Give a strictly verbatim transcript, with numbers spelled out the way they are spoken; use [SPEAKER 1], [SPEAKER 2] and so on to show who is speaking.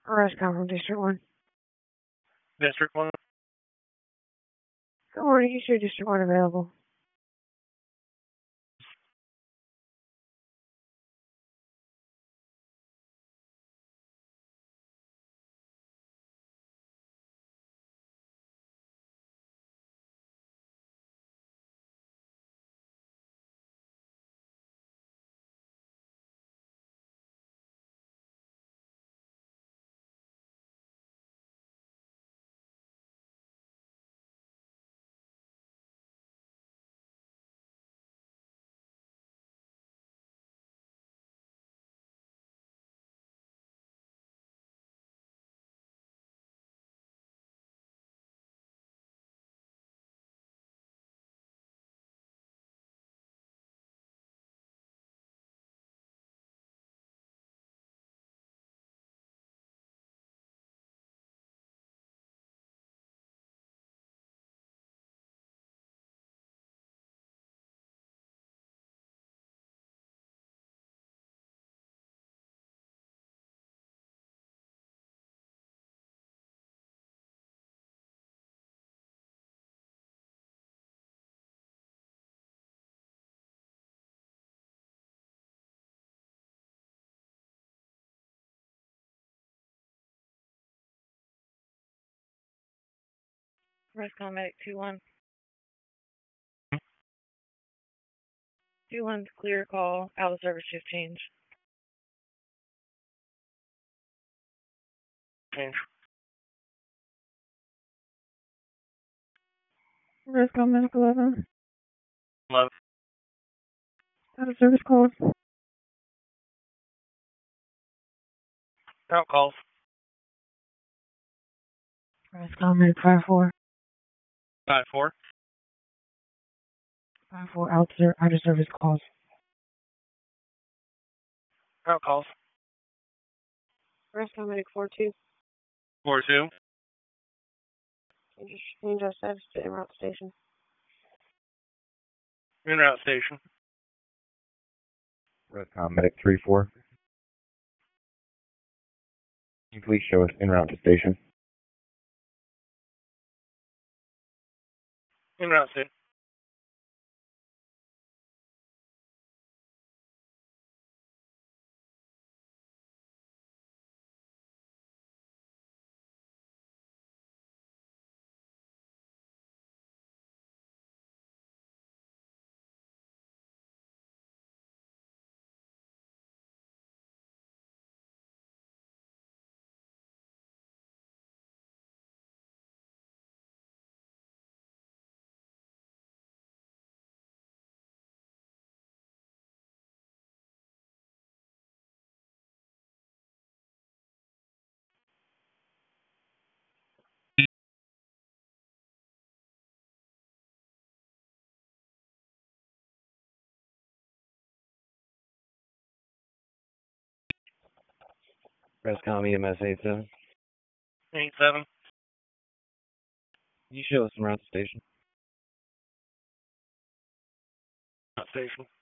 [SPEAKER 1] Arrest call from District one.
[SPEAKER 2] District one.
[SPEAKER 1] Good morning, you sure District one available? Arrest call medic two one. two one clear call, out of service shift change.
[SPEAKER 2] Change.
[SPEAKER 1] Arrest call medic eleven.
[SPEAKER 2] Love.
[SPEAKER 1] Out of service calls.
[SPEAKER 2] Out calls.
[SPEAKER 1] Arrest call medic five four.
[SPEAKER 2] Five four.
[SPEAKER 1] five four out, ser- out of service calls.
[SPEAKER 2] Out calls.
[SPEAKER 1] Arrest call medic four two.
[SPEAKER 2] Four two.
[SPEAKER 1] Change, change our status to en route station.
[SPEAKER 2] En route station.
[SPEAKER 3] Rescom medic three four. Can you please show us en route to station?
[SPEAKER 2] En route station.
[SPEAKER 3] Rescom E M S eight seven.
[SPEAKER 2] Eight seven.
[SPEAKER 3] Can you show us en route to station?
[SPEAKER 2] Route station.